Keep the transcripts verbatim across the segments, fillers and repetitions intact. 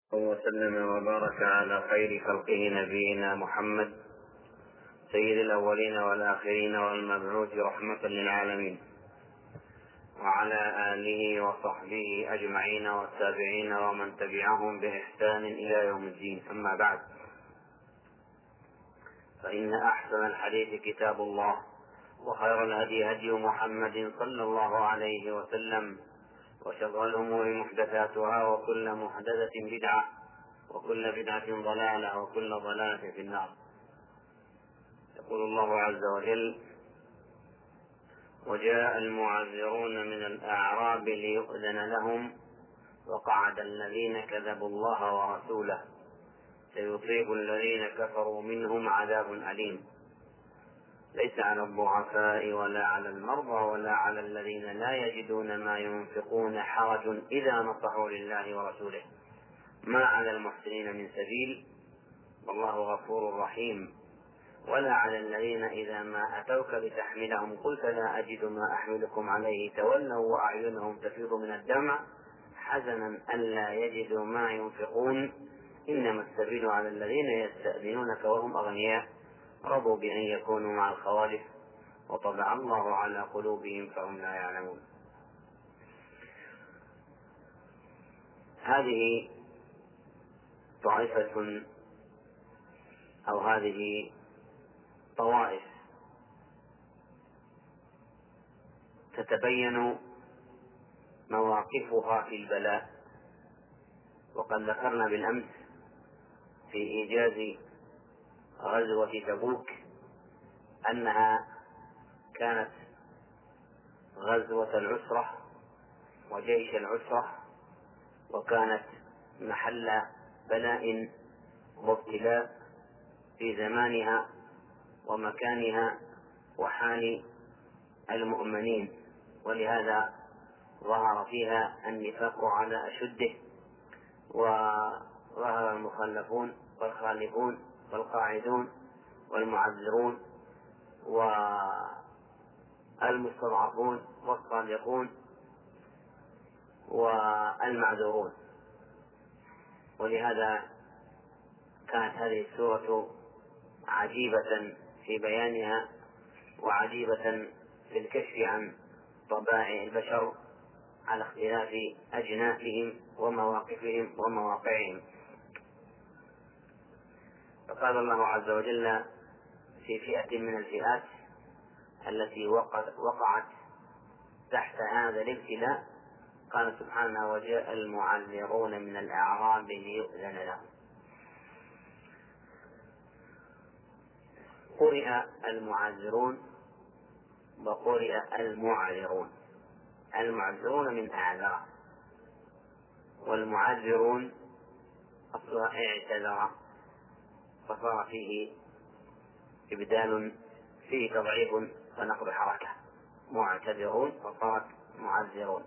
وسلم وبارك على خير خلقه نبينا محمد سيد الأولين والآخرين والمبعوث رحمة للعالمين، وعلى آله وصحبه أجمعين والتابعين ومن تبعهم بإحسان إلى يوم الدين. أما بعد، فإن أحسن الحديث كتاب الله، وخير الهدي هدي محمد صلى الله عليه وسلم، وشر الأمور محدثاتها، وكل محدثة بدعة، وكل بدعة ضلالة، وكل ضلالة في النار. يقول الله عز وجل: وجاء المعذرون من الأعراب ليؤذن لهم وقعد الذين كذبوا الله ورسوله سيصيب الذين كفروا منهم عذاب أليم. ليس على الضعفاء ولا على المرضى ولا على الذين لا يجدون ما ينفقون حرج إذا نصحوا لله ورسوله، ما على المحسنين من سبيل والله غفور رحيم. ولا على الذين إذا ما أتوك لتحملهم قلت لا أجد ما أحملكم عليه تولوا وأعينهم تفيض من الدمع حزنا ألا يجدوا ما ينفقون، إنما السبيل على الذين يستأذنونك وهم أغنياء رضوا بأن يكونوا مع الخوالف وطبع الله على قلوبهم فهم لا يعلمون. هذه طائفة أو هذه طوائف تتبين مواقفها في البلاء، وقد ذكرنا بالأمس في إيجاز غزوة تبوك أنها كانت غزوة العسرة وجيش العسرة، وكانت محل بلاء وابتلاء في زمانها ومكانها وحال المؤمنين، ولهذا ظهر فيها النفاق على أشده، وظهر المخلفون والخالفون والقاعدون والمعذرون والمستضعفون والصادقون والمعذورون. ولهذا كانت هذه السورة عجيبة في بيانها وعجيبة في الكشف عن طبائع البشر على اختلاف أجناسهم ومواقفهم ومواقعهم. فقال الله عز وجل في فئة من الفئات التي وقعت تحت هذا الابتلاء، قال سبحانه: وجاء المعذرون من الأعراب ليؤذن لهم. قرئ المعذرون وقرئ المعذرون. المعذرون من أعذر، والمعذرون أصلها اعتذر، فصار فيه إبدال فيه تضعيف ونقض حركة، معتذرون فصارت معذرون.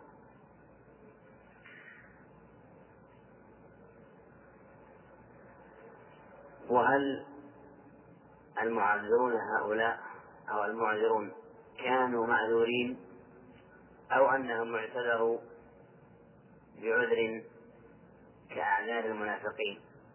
وهل المعذرون هؤلاء أو المعذرون كانوا معذورين أو أنهم اعتذروا بعذر كأعذار المنافقين؟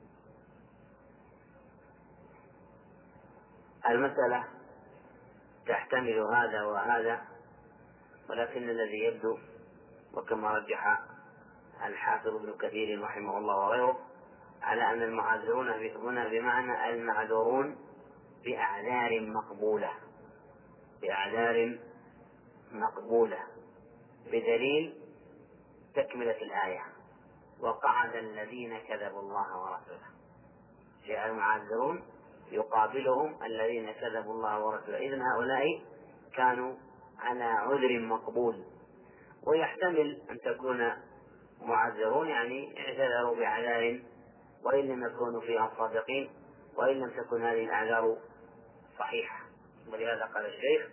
المسألة تحتمل هذا وهذا، ولكن الذي يبدو وكما رجح الحافظ ابن كثير رحمه الله وغيره على أن المعذرون هنا بمعنى المعذورون بأعذار مقبولة بأعذار مقبولة بدليل تكملة الآية: وقعد الذين كذبوا الله ورسوله. جاء المعذرون يقابلهم الذين كذبوا الله ورسوله، إذن هؤلاء كانوا على عذر مقبول. ويحتمل أن تكون معذرون يعني اعتذروا بعذار وإن لم يكونوا فيها صادقين، وإن لم تكن هذه الأعذار صحيحة. ولهذا قال الشيخ: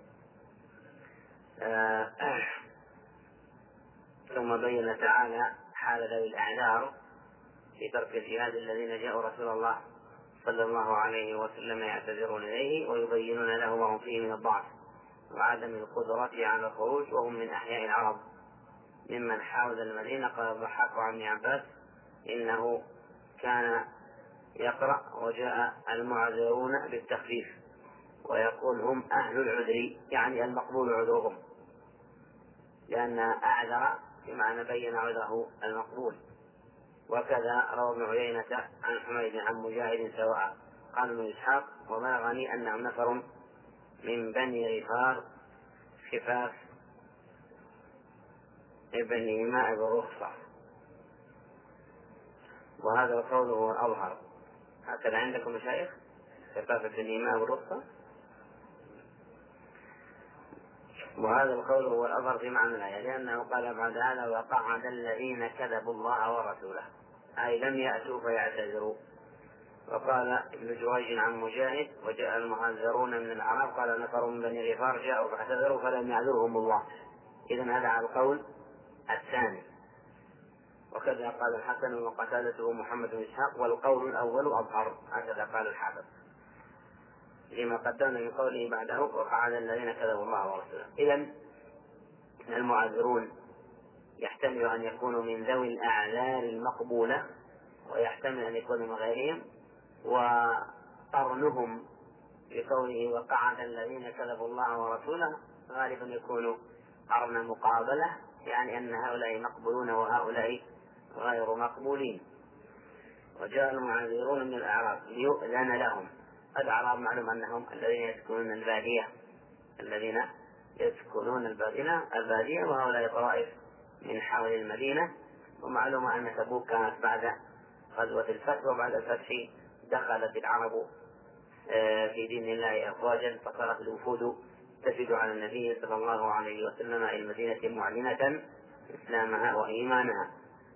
آه آه ثم بين تعالى حال ذوي الأعذار في ترك الجهاد الذين جاءوا رسول الله صلى الله عليه وسلم يعتذرون إليه ويبينون له وهم فيه من الضعف وعدم القدرة على الخروج، وهم من أحياء العرب ممن حاول المدينة. قال الضحاك عن ابن عباس: إنه كان يقرأ وجاء المعذرون بالتخفيف ويقول هم أهل العذر، يعني المقبول عذرهم، لأن أعذر بمعنى بين عذره المقبول. وكذا روى ابن عيينة عن حميد عن مجاهد سواء. قال ابن إسحاق وبلغني أنهم نفر من بني غفار خفاف ابن ماء بالرخصة، وهذا القول هو الأظهر. هكذا عندكم مشايخ خفاف ابن ماء بالرخصة، وهذا القول هو الأظهر في معنى الآية، لأنه قال بعد هذا وقعد الذين كذبوا الله ورسوله، أي لم يأتوا فيعتذروا. وقال ابن جريج عن مجاهد وجاء المهاجرون من العرب قال نفر من بني غفار جاءوا فاعتذروا فلم يعذرهم الله. إذن هذا على القول الثاني. وكذا قال الحسن وقتادته ومحمد بن إسحاق والقول الأول أظهر، هكذا قال الحافظ لما قدمنا من قوله بعده وقعد الذين كذبوا الله ورسوله. إذن المعذرون يحتمل أن يكونوا من ذوي الأعذار المقبولة ويحتمل أن يكونوا من غيرهم، وقرنهم بقوله وقعد الذين كذبوا الله ورسوله غالبا يكون قرن مقابلة، يعني أن هؤلاء مقبولون وهؤلاء غير مقبولين. وجاء المعذرون من الأعراب ليؤذن لهم. الأعراب معلوم أنهم الذين يسكنون البادية الذين يسكنون البادية وهؤلاء طوائف من حول المدينة. ومعلوم أن تبوك كانت بعد غزوة الفتح، وبعد الفتح دخلت العرب في دين الله أفواجا، فصارت الوفود تفد على النبي صلى الله عليه وسلم إلى المدينة معلنة إسلامها وإيمانها.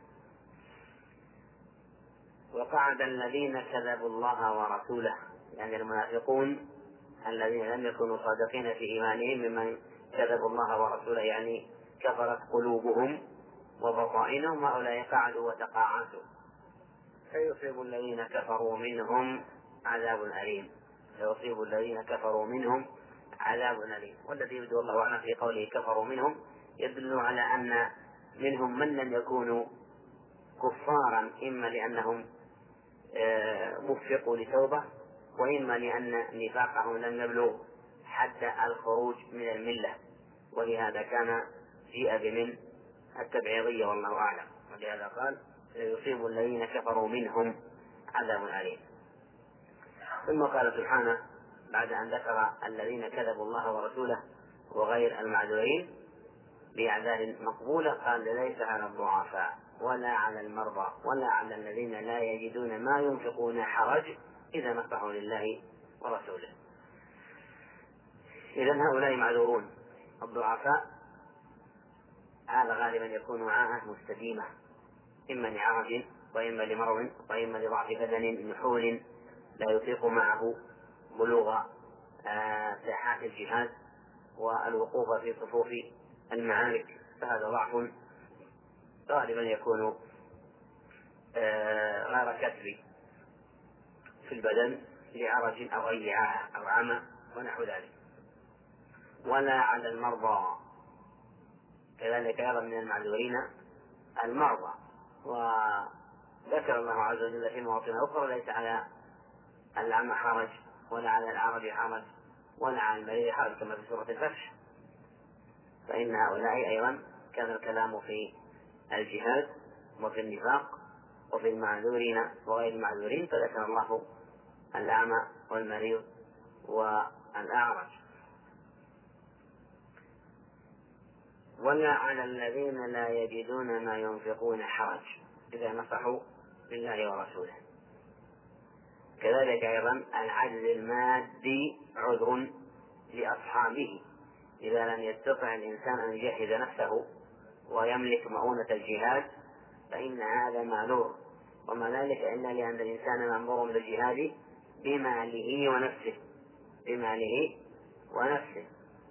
وقعد الذين كذبوا الله ورسوله، يعني المنافقون الذين لم يكونوا صادقين في إيمانهم ممن كذبوا الله ورسوله، يعني كفرت قلوبهم وبطائنهم، هؤلاء قعدوا وتقاعسوا. فيصيب الذين كفروا منهم عذاب أليم، فيصيب الذين كفروا منهم عذاب أليم. والذي يبدو الله أعلم في قوله كفروا منهم يدل على أن منهم من لم يكونوا كفارا، إما لأنهم وفقوا لتوبة، وإما لأن نفاقهم لم يبلغ حتى الخروج من الملة، ولهذا كان جيء بمن التبعيضية والله أعلم. ولهذا قال يصيب الذين كفروا منهم عذاب أليم. ثم قال سبحانه بعد أن ذكر الذين كذبوا الله ورسوله وغير المعذورين بأعذار مقبولة قال ليس على الضعفاء ولا على المرضى ولا على الذين لا يجدون ما ينفقون حرج إذا نصحوا لله ورسوله. إذن هؤلاء معذورون. الضعفاء هذا غالبا يكون عاهة مستديمة، إما لعرج وإما لمرض وإما لضعف بدن نحول لا يطيق معه بلوغ ساحات الجهاد والوقوف في صفوف المعارك، فهذا ضعف غالبا يكون غير كسري في البدن لعرج أو أي عاهة أو عمى ونحو ذلك. ولا على المرضى، كذلك أيضا من المعذورين المرضى. وذكر الله عز وجل في مواطن أخرى ليس على الأعمى حرج ولا على الأعرج حرج ولا على المريض حرج كما في سورة الفتح. فإن هؤلاء أيضا كان الكلام في الجهاد وفي النفاق وفي المعذورين وغير المعذورين، فذكر الله الأعمى والمريض والأعرج. ولا على الذين لا يجدون ما ينفقون حرج إذا نصحوا لله ورسوله. كذلك أيضا العجز المادي عذر لأصحابه، إذا لم يستطع الإنسان أن يجهز نفسه ويملك مؤونة الجهاد فإن هذا معذور، وما ذلك إلا لأن الإنسان مأمور بالجهاد بماله ونفسه بماله ونفسه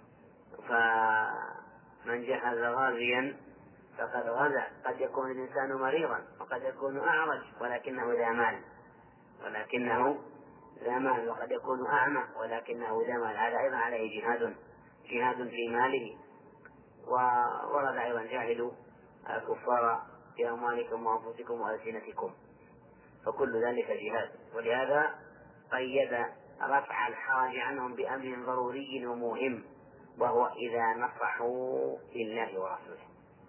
فمن جهز غازيا فقد غزا. قد يكون الإنسان مريضا وقد يكون أعرج ولكنه ذا مال ولكنه ذا مال وقد يكون أعمى ولكنه ذا مال، هذا أيضا عليه جهاد جهاد في ماله. وورد أيضا جاهدوا كفار في أموالكم وأنفسكم وألسنتكم، فكل ذلك جهاد. ولهذا قيد رفع الحرج عنهم بأمر ضروري ومهم، وهو إذا نصحوا لله ورسوله.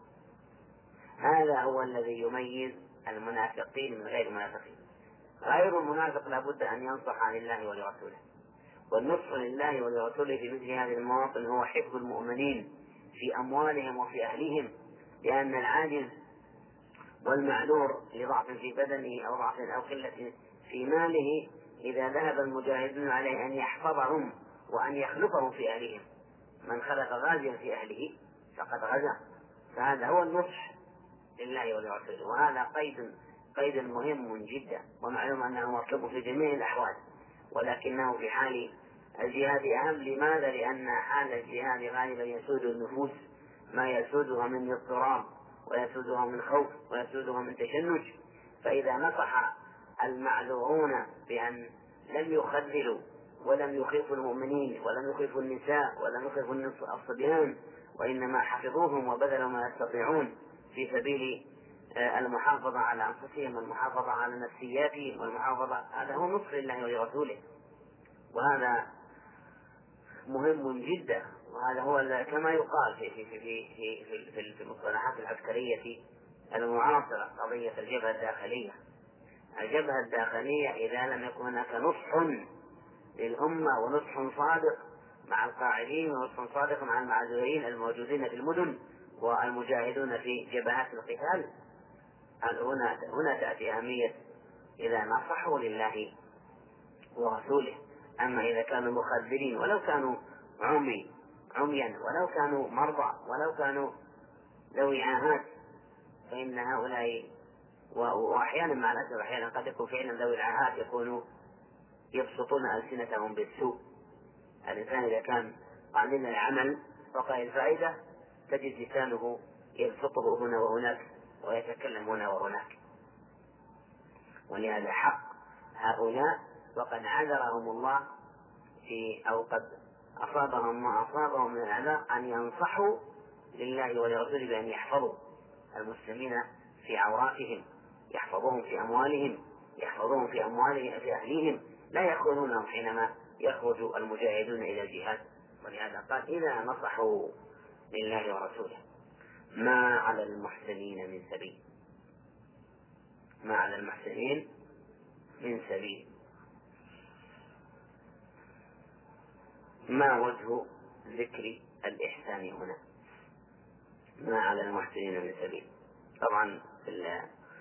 هذا هو الذي يميز المنافقين من غير المنافقين. غير المنافق لابد أن ينصح لله ولرسوله، والنصح لله ولرسوله في مثل هذه المواطن هو حفظ المؤمنين في أموالهم وفي أهلهم، لأن العاجز والمعذور لضعف في بدنه أو ضعف أو قلة في ماله إذا ذهب المجاهدون عليه أن يحفظهم وأن يخلفهم في أهلهم. من خلف غازيا في أهله فقد غزا. فهذا هو النصح لله ولرسوله، وهذا قيد قيد مهم جدا، ومعلوم أنه مطلوب في جميع الأحوال، ولكنه في حال الجهاد أهم. لماذا؟ لأن حال الجهاد غالبا يسود النفوس ما يسودها من اضطراب، ويسودها من خوف، ويسودها من تشنج. فإذا نصح المعذورون بأن لم يخذلوا ولم يخيفوا المؤمنين ولم يخيفوا النساء ولم يخيفوا الصبيان، وإنما حفظوهم وبذلوا ما يستطيعون في سبيل المحافظة على أنفسهم والمحافظة على نفسياتهم والمحافظة، هذا هو نصح لله ولرسوله، وهذا مهم جدا. وهذا هو كما يقال في في في في في, في, في المصطلحات العسكرية المعاصرة قضية الجبهة الداخلية. الجبهة الداخلية إذا لم يكن هناك نصح للأمة ونصح صادق مع القاعدين ونصح صادق مع المعذورين الموجودين في المدن والمجاهدون في جبهات القتال، هنا هنا تأتي أهمية إذا نصحوا لله ورسوله. أما إذا كانوا مخذلين ولو كانوا عمي عميا ولو كانوا مرضى ولو كانوا ذوي عاهات، فإن هؤلاء وأحيانا مع الأسف أحيانا قد يكون فعلا ذوي العاهات يكونوا يبسطون ألسنتهم بالسوء. الإنسان إذا كان قليل العمل وقليل الفائدة تجد لسانه يبسطه هنا وهناك ويتكلم هنا وهناك. ولهذا حق هؤلاء وقد عذرهم الله في أو قد أصابهم ما أصابهم من العذاب أن ينصحوا لله ولرسوله بأن يحفظوا المسلمين في عوراتهم، يحفظوهم في أموالهم، يحفظوهم في أموالهم في أهليهم، لا يخونونهم حينما يخرج المجاهدون إلى الجهاد. ولهذا قال إذا نصحوا لله ورسوله ما على المحسنين من سبيل، ما على المحسنين من سبيل. ما وجه ذكر الإحسان هنا؟ ما على المحسنين من سبيل. طبعا في ال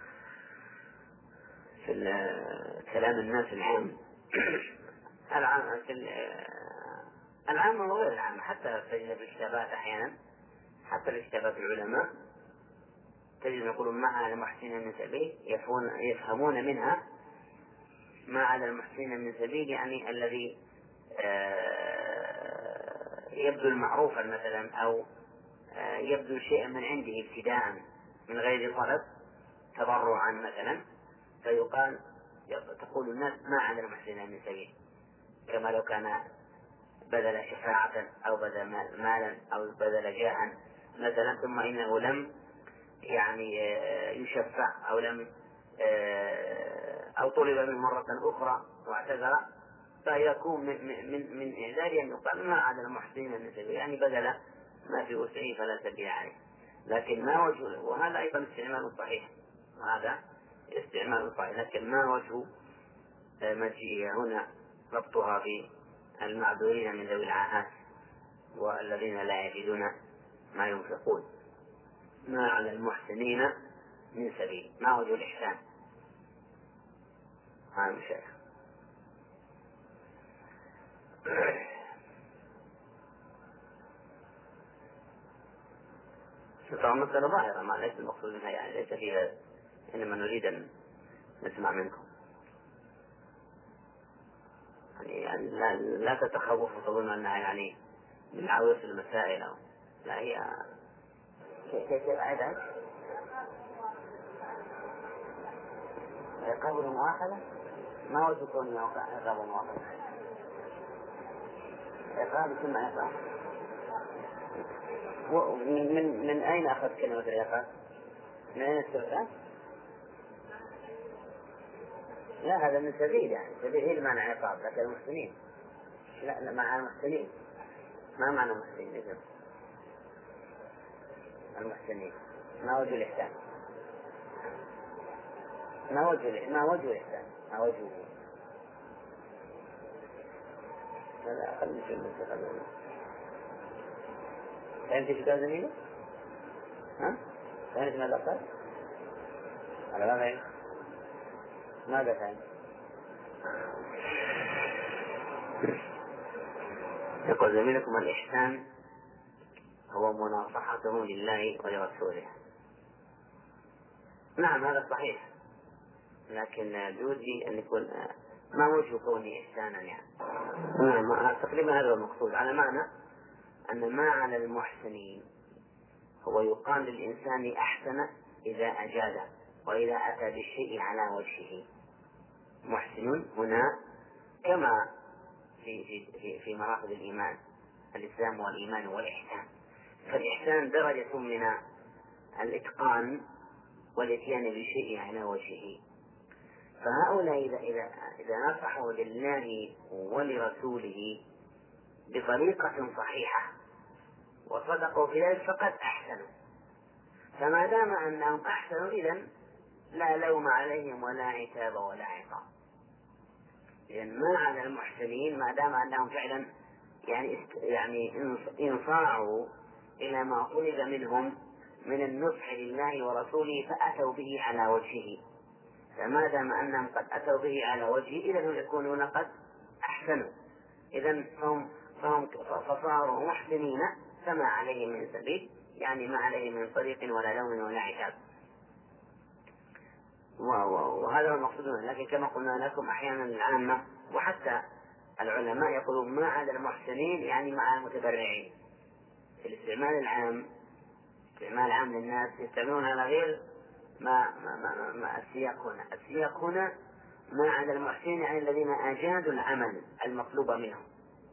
في ال كلام الناس العام العام في العام وغير العام، حتى تجد في الكتابات أحيانا، حتى في كتابات العلماء تجد يقولون ما على المحسنين من سبيل، يفهمون منها ما على المحسنين من سبيل يعني الذي يبذل معروفا مثلا أو يبذل شيئا من عنده ابتداء من غير طلب تضرعا مثلا، فيقال تقول الناس ما على المحسنين من سبيل، كما لو كان بذل شفاعة أو بذل مالا أو بذل جاها مثلا، ثم إنه لم يعني يشفع أو لم أو طلب منه مرة أخرى واعتذر، فيكون من من من إعذار أن يقال ما على المحسنين من سبيل، يعني بذل ما في وسعه فلا سبيل عليه. لكن ما وجه، وهذا أيضا استعمال صحيح، وهذا استعمال صحيح، لكن ما وجه مجيء هنا ربطها في المعذورين من ذوي العاهات والذين لا يجدون ما ينفقون؟ ما على المحسنين من سبيل، ما وجه الإحسان؟ هذا مشاهد. طبعا مسألة ظاهرة ما ليس المقصود منها، يعني ليس فيها، إنما نريد أن نسمع منكم، يعني لا, لا تتخوفوا تظن أنها يعني من عويص المسائل أو لا، هي كيف كيف أعيدها؟ عقاب المؤاخذة. ما وجه كون عقاب المؤاخذة؟ عقاب ثم عقاب. من من من أين أخذ كلمة العقاب؟ من السلطان؟ لا، هذا من سبيل، يعني سبيل هي المعنى عقاب، لكن المحسنين لا، لا معنى المحسنين. ما معنى المحسنين؟ إذن المحسنين ما وجه الإحسان؟ ما وجه ما وجه الإحسان؟ ما وجهه؟ هذا أقل شيء من التقدم. فهمت ايش قال زميله؟ ها؟ فهمت ماذا قال؟ على ما فهمت؟ ماذا فهمت؟ يقول زميلكم الإحسان هو مناصحته لله ولرسوله. نعم هذا صحيح، لكن بودي أن يكون ما وجه كونه إحسانا يعني. نعم تقريبا هذا هو المقصود، على معنى أن ما على المحسنين هو يقال للإنسان أحسن إذا أجاد وإذا أتى بالشيء على وجهه. محسن هنا كما في في في, في مراتب الإيمان، الإسلام والإيمان والإحسان. فالإحسان درجة من الإتقان والإتيان بالشيء على وجهه. فهؤلاء إذا إذا إذا نصحوا لله ولرسوله بطريقة صحيحة وصدقوا في ذلك فقد أحسنوا. فما دام أنهم أحسنوا إذن لا لوم عليهم ولا عتاب ولا عقاب. إذن ما على المحسنين ما دام أنهم فعلا يعني يعني انصاعوا إلى ما طلب منهم من النصح لله ورسوله فأتوا به على وجهه. فما دام أنهم قد أتوا به على وجهه إذن هم يكونون قد أحسنوا. إذن فهم فهم فصاروا محسنين فما عليهم من سبيل، يعني ما عليهم من طريق ولا لوم ولا عتاب. وهذا هو المقصود. لكن كما قلنا لكم أحيانا العامة وحتى العلماء يقولون ما على المحسنين يعني مع المتبرعين. في الاستعمال العام، استعمال عام للناس يستعملون على غير ما, ما, ما, ما السياق هنا. السياق هنا ما على المحسنين يعني الذين أجادوا العمل المطلوب منهم.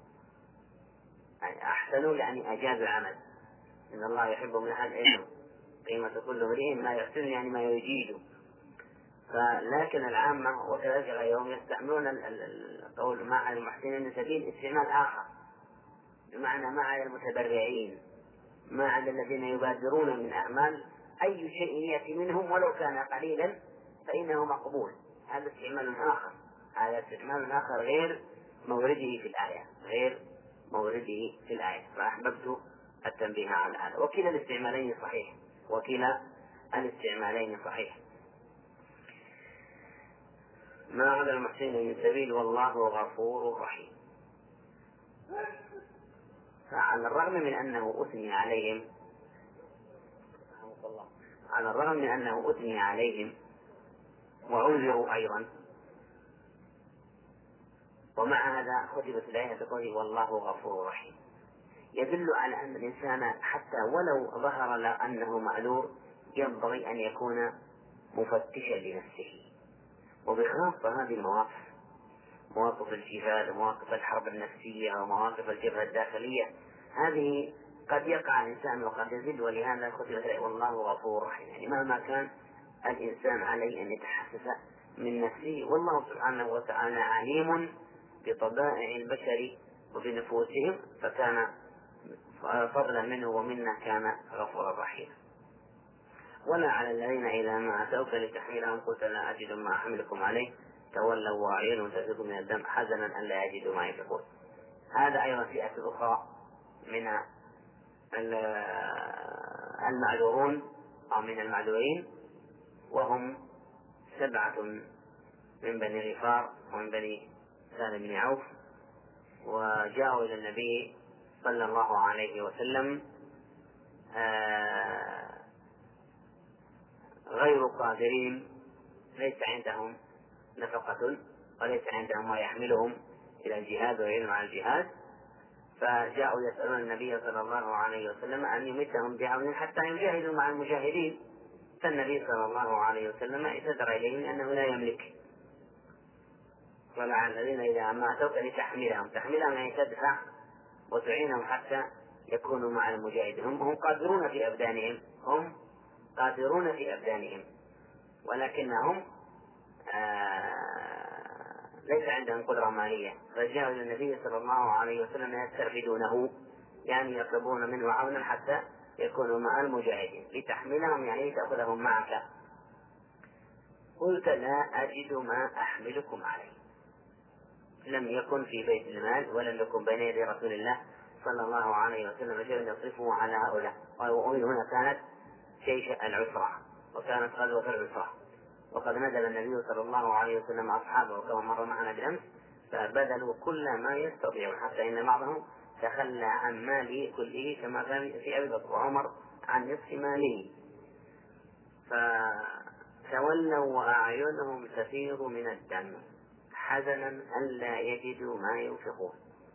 يعني أحسنوا يعني أجادوا العمل. إن الله يحب من أحد علمه قيمة كل امرئ ما يحسن يعني ما يجيد. فلكن العامة وكذلك غيرهم يستعملون القول ما على المحسنين من سبيل استعمال آخر، بمعنى ما على المتبرعين، ما على الذين يبادرون من أعمال أي شيء يأتي منهم ولو كان قليلا فإنه مقبول. هذا استعمال آخر، هذا استعمال آخر غير مورده في الآية، غير مورده في الآية. فأحببت التنبيه على هذا. وكلا الاستعمالين صحيح، وكلا الاستعمالين صحيح. ما على المحسنين من سبيل والله غفور رحيم. فعلى الرغم من أنه أثني عليهم على الرغم من أنه أثني عليهم وعذروا أيضا، ومع هذا ختمت الآية بقوله والله غفور رحيم، يدل على أن الإنسان حتى ولو ظهر له أنه معذور ينبغي أن يكون مفتشا لنفسه. وبخاصة هذه المواقف، مواقف الجهاد ومواقف الحرب النفسية ومواقف الجبهة الداخلية، هذه قد يقع الإنسان وقد يزل. ولهذا ختمت الآية والله غفور رحيم، يعني مهما كان الإنسان عليه أن يتحسس من نفسه، والله سبحانه وتعالى عليم بطبائع البشر وبنفوسهم، فكان فضلا منه ومنا كان غفورا رحيما. ولا على الذين إذا ما أتوك لتحملهم قلت لا أجد ما أحملكم عليه تولوا وأعينهم تفيض من الدم حزنا أن لا يجدوا ما ينفقون. هذا أيضا فئة أخرى من المعذورون أو من المعذورين، وهم سبعة من بني غفار ومن بني سالم بن عوف، وجاءوا إلى النبي صلى الله عليه وسلم غير قادرين، ليس عندهم نفقة وليس عندهم ما يحملهم إلى الجهاد ويعينهم على الجهاد، فجاءوا يسألون النبي صلى الله عليه وسلم أن يمدهم بعون حتى يجاهدوا مع المجاهدين. فالنبي صلى الله عليه وسلم اعتذر إليهم أنه لا يملك. ولعل الذين إذا ما أتوك لتحملهم، تحملهم يعني تدفع وتعينهم حتى يكونوا مع المجاهدين. هم, هم قادرون في أبدانهم، هم قادرون في أبدانهم، ولكنهم آه ليس عندهم قدرة مالية، فجاءوا إلى النبي صلى الله عليه وسلم يستعبدونه، يعني يطلبون منه عونا حتى يكونوا مع المجاهدين لتحملهم، يعني تأخذهم معك. قلت لا أجد ما أحملكم عليه. لم يكن في بيت المال ولم يكن بين يدي رسول الله صلى الله عليه وسلم شيء يصرفه على هؤلاء. ومن هنا كانت جيش العسرة، وكانت غزوة العسرة، وقد نزل النبي صلى الله عليه وسلم أصحابه كما مر معنا بالأمس، فبذلوا كل ما يستطيعون، حتى إن بعضهم تخلى عن ماله كله كما كان في أبي بكر وعمر عن نصف ماله. فتولوا وأعينهم تفيض من الدم حزنا ألا يجدوا ما ينفقون.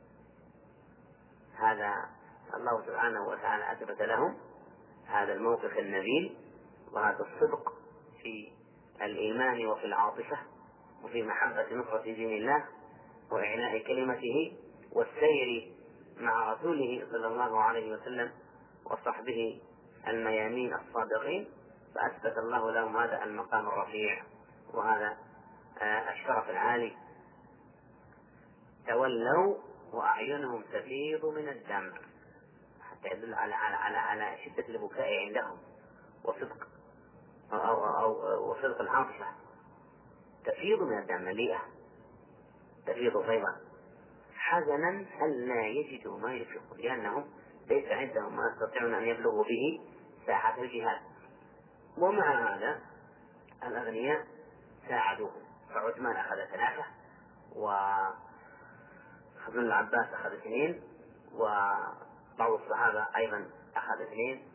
هذا الله سبحانه وتعالى أثبت لهم هذا الموقف النبيل وهذا الصدق في الإيمان وفي العاطفة وفي محبة نصرة دين الله وإعلاء كلمته والسير مع رسوله صلى الله عليه وسلم وصحبه الميامين الصادقين، فأثبت الله لهم هذا المقام الرفيع وهذا الشرف العالي. تولوا وأعينهم تفيض من الدم، حتى يدل على على على, على شدة البكاء عندهم وصدق أو, أو, أو وصدق العاطفة. تفيض من الدم مليئة، تفيض فيضا حزنا ألا يجدوا ما ينفقون، لأنهم ليس عندهم ما يستطيعون أن يبلغوا به ساحة الجهاد. ومع هذا الأغنياء ساعدوهم، فعثمان أخذ ثلاثة، وابن العباس أخذ اثنين، وبعض الصحابة أيضا أخذ اثنين،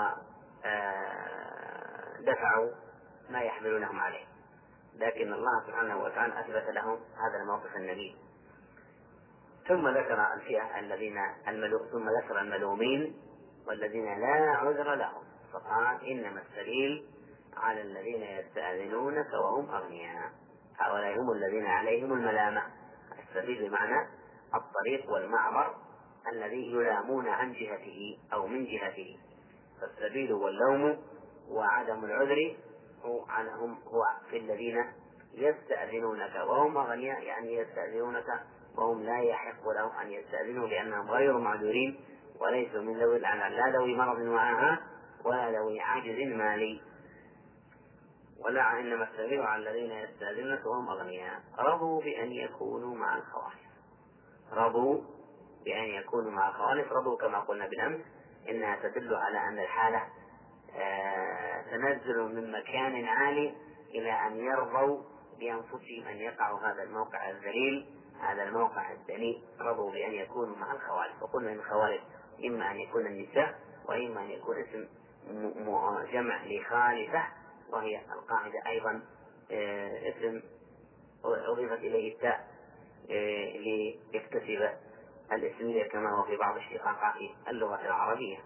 ودفعوا ما يحملونهم عليه. لكن الله سبحانه وتعالى أثبت لهم هذا الموقف النبيل. ثم ذكر الفئة الذين الملو... ثم ذكر الملومين والذين لا عذر لهم، فقال إنما السبيل على الذين يستأذنونك وهم أغنياء، هؤلاء هم الذين عليهم الملامة. السبيل بمعنى الطريق والمعبر الذي يلامون عن جهته أو من جهته، فالسبيل واللوم وعدم العذر هو عنهم هو في الذين يستأذنونك وهم أغنياء، يعني يستأذنونك وهم لا يحق لهم أن يستأذنوا لأنهم غير معذورين وليسوا من ذوي لا ذوي مرض وعاهة ولا ذوي عجز مالي. ولا إنما السبيل على الذين يستأذنونك وهم أغنياء رضوا بأن يكونوا مع الخوالف. رضوا بأن يكونوا مع الخوالف، رضوا كما قلنا بالأمس إنها تدل على أن الحالة آه تنزل من مكان عالي إلى أن يرضوا بأنفسهم أن يقعوا هذا الموقع الذليل، هذا الموقع الدنيء. رضوا بأن يكونوا مع الخوالف، وقلنا أن الخوالف إما أن يكون النساء وإما أن يكون اسم جمع لخالفة، وهي القاعدة أيضا آه اسم أضيفت إليه التاء آه ليكتسب الاسمية كما هو في بعض اشتقاقات اللغة العربية.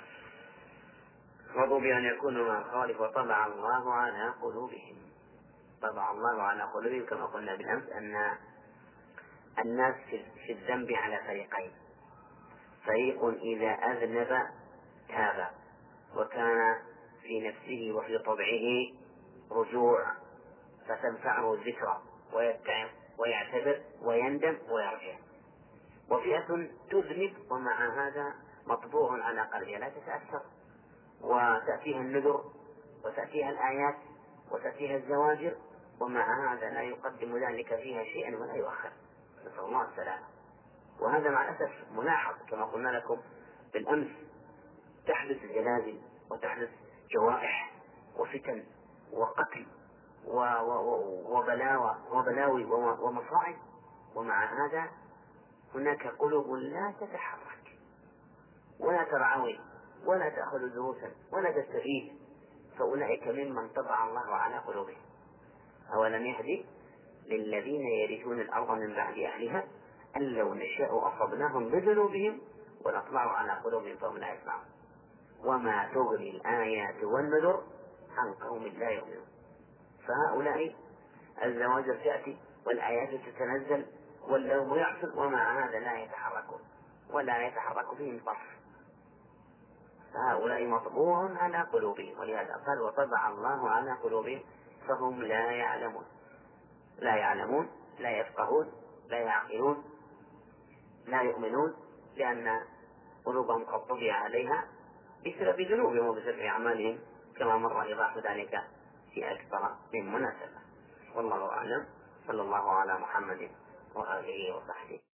رضوا بأن يكونوا مع الخوالف وطبع الله على قلوبهم. طبع الله على قلوبهم كما قلنا بالأمس أن الناس في الذنب على فريقين: فريق إذا أذنب تاب وكان في نفسه وفي طبعه رجوع فتنفعه الذكرى ويتعظ ويعتبر ويندم ويرجع، وفئة تذنب ومع هذا مطبوع على قلبها لا تتأثر، وتأتيها النذر وتأتيها الآيات وتأتيها الزواجر، ومع هذا لا يقدم ذلك فيها شيئا ولا يؤخر، نسأل الله السلامة. وهذا مع الأسف ملاحظ كما قلنا لكم بالأمس، تحدث زلازل وتحدث جوائح وفتن وقتل وبلاوى وبلاوي ومصائب، ومع هذا هناك قلوب لا تتحرك ولا ترعوي ولا تأخذ دروسا ولا تستفيد، فأولئك ممن طبع الله على قلوبهم. أولم يهدي للذين يرثون الأرض من بعد أهلها أن لو نشاء أصبناهم بذنوبهم ونطلع على قلوبهم فهم لا يسمعون، وما تغني الآيات والنذر عن قوم لا يؤمنون. فهؤلاء الزواجر تأتي والآيات تتنزل واللوم يحصل، ومع هذا لا يتحركون ولا يتحرك فيهم طرف. فهؤلاء مطبوع على قلوبهم، ولهذا قال وطبع الله على قلوبهم فهم لا يعلمون لا يعلمون لا يفقهون لا يعقلون لا يؤمنون، لأن قلوبهم قد طبع عليها بسبب ذنوبهم وبسبب أعمالهم، كما مر إيضاح ذلك في أكثر من مناسبة. والله أعلم. صلى الله على محمد وآله وصحبه.